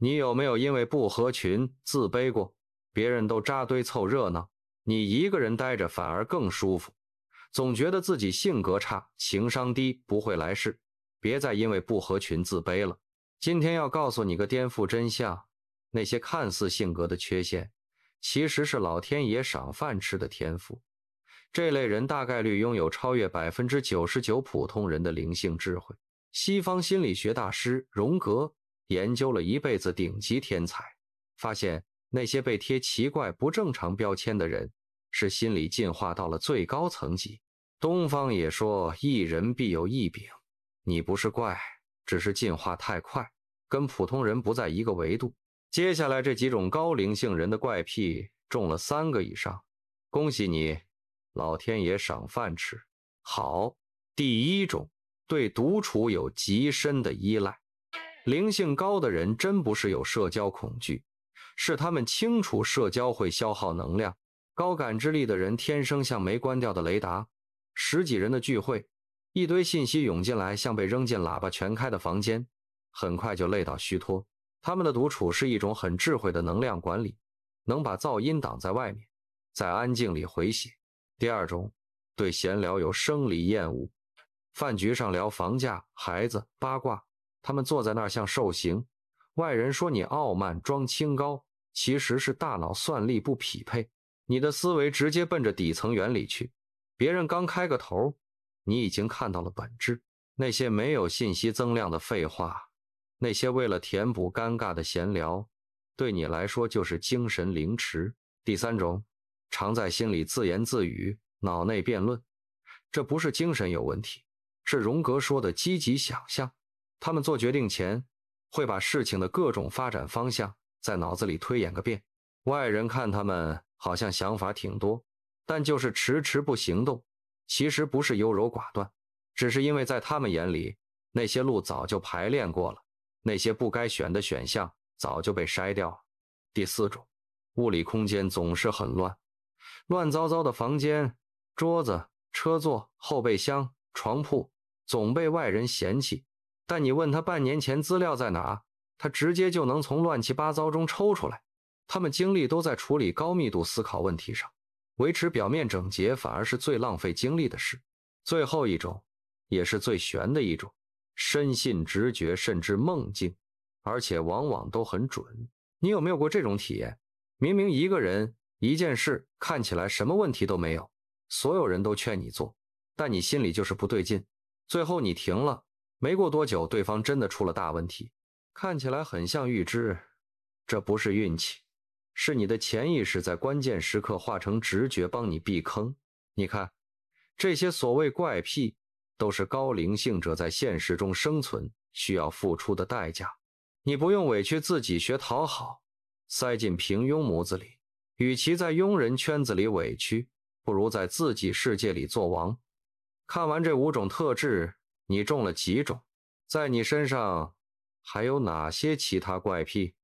你有没有因为不合群自卑过？别人都扎堆凑热闹，你一个人待着反而更舒服，总觉得自己性格差，情商低，不会来事。别再因为不合群自卑了。今天要告诉你个颠覆真相，那些看似性格的缺陷，其实是老天爷赏饭吃的天赋。这类人大概率拥有超越 99% 普通人的灵性智慧。西方心理学大师荣格研究了一辈子顶级天才，发现那些被贴奇怪不正常标签的人是心理进化到了最高层级。东方也说一人必有一柄，你不是怪，只是进化太快，跟普通人不在一个维度。接下来这几种高灵性人的怪癖中了3个以上，恭喜你，老天爷赏饭吃。好，第一种，对独处有极深的依赖。灵性高的人真不是有社交恐惧，是他们清楚社交会消耗能量。高感知力的人天生像没关掉的雷达，10几人的聚会，一堆信息涌进来，像被扔进喇叭全开的房间，很快就累到虚脱。他们的独处是一种很智慧的能量管理，能把噪音挡在外面，在安静里回血。第二种，对闲聊有生理厌恶。饭局上聊房价、孩子、八卦，他们坐在那儿像受刑。外人说你傲慢装清高，其实是大脑算力不匹配，你的思维直接奔着底层原理去。别人刚开个头，你已经看到了本质。那些没有信息增量的废话，那些为了填补尴尬的闲聊，对你来说就是精神凌迟。第三种，常在心里自言自语，脑内辩论。这不是精神有问题，是荣格说的积极想象。他们做决定前会把事情的各种发展方向在脑子里推演个遍。外人看他们好像想法挺多，但就是迟迟不行动，其实不是优柔寡断，只是因为在他们眼里，那些路早就排练过了，那些不该选的选项早就被筛掉了。第四种，物理空间总是很乱，乱糟糟的房间，桌子、车座、后备箱、床铺总被外人嫌弃，但你问他半年前资料在哪，他直接就能从乱七八糟中抽出来。他们精力都在处理高密度思考问题上，维持表面整洁反而是最浪费精力的事。最后一种，也是最玄的一种，深信直觉甚至梦境，而且往往都很准。你有没有过这种体验？明明一个人一件事看起来什么问题都没有，所有人都劝你做，但你心里就是不对劲，最后你停了，没过多久对方真的出了大问题，看起来很像预知。这不是运气，是你的潜意识在关键时刻化成直觉帮你避坑。你看，这些所谓怪癖都是高灵性者在现实中生存需要付出的代价。你不用委屈自己学讨好，塞进平庸模子里，与其在庸人圈子里委屈，不如在自己世界里做王。看完这5种特质，你中了几种？在你身上还有哪些其他怪癖？